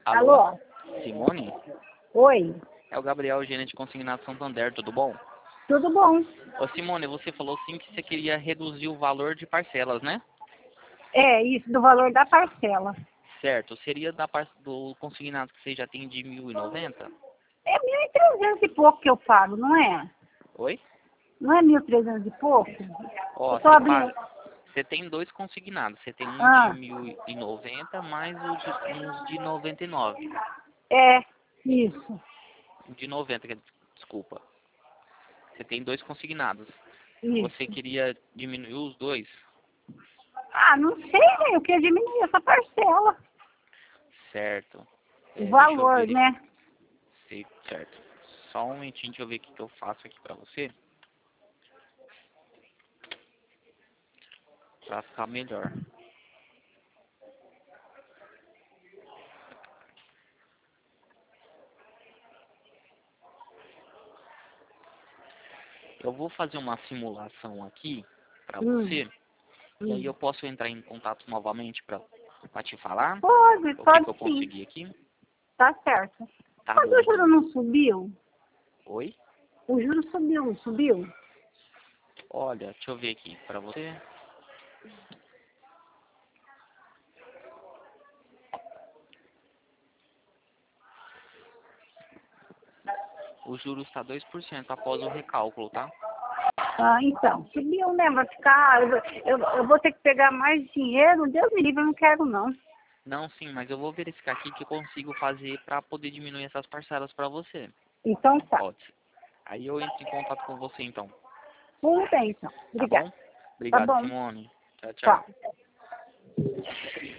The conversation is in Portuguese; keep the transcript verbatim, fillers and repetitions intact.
Alô? Alô? Simone? Oi, É o Gabriel, gerente consignado Santander, tudo bom? tudo bom? Ô Simone, você falou sim que você queria reduzir o valor de parcelas, né? É, isso do valor da parcela. Certo. Seria da par... do consignado que você já tem de mil e noventa? É mil e trezentos e pouco que eu pago, não é? Oi? Não é mil e trezentos e pouco? Ó, Eu tô você abrindo... paga... Você tem dois consignados. Você tem um de Ah, mil e noventa mais o de... uns de noventa e nove. é, isso, De noventa, quer- desculpa. Você tem dois consignados. Você isso. queria diminuir os dois? Ah, não sei, né? Eu queria diminuir essa parcela. Certo. O É, deixa eu valor, verificar. né? Certo. Só um momentinho, deixa eu ver o que que eu faço aqui pra você. Pra ficar melhor. Eu vou fazer uma simulação aqui pra Hum, você. E aí hum. eu posso entrar em contato novamente pra, pra te falar Pode, o que, que eu pode sim. consegui aqui. Tá certo. Tá Mas bom, o juro então. não subiu? Oi? O juro subiu, não subiu? Olha, deixa eu ver aqui pra você. O juros está dois por cento após o recálculo, tá? Ah, então, subiu, né? Vai ficar. Eu, eu, eu vou ter que pegar mais dinheiro. Deus me livre, eu não quero, não. Não, sim, mas eu vou verificar aqui o que eu consigo fazer pra poder diminuir essas parcelas pra você. Então tá. Pode ser. Aí eu entro em contato com você então, Tudo bem, então. tá Obrigada. bom? Tá Obrigado, bom. Simone. Tchau, tchau. Tchau.